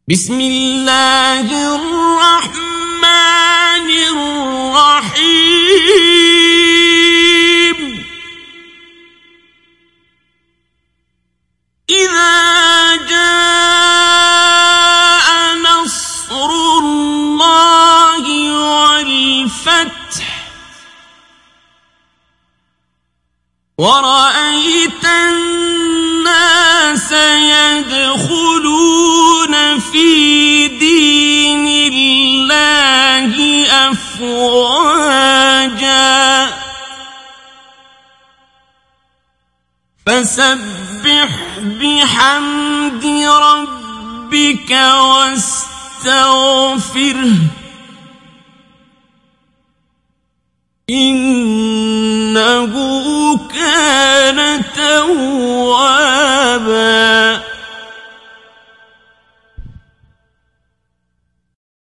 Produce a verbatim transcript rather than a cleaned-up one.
بسم الله الرحمن الرحيم إذا جاء نصر الله والفتح ورأيت الناس يدخلون في دين الله أفواجا فسبح بحمد ربك واستغفره إنه كان توابا.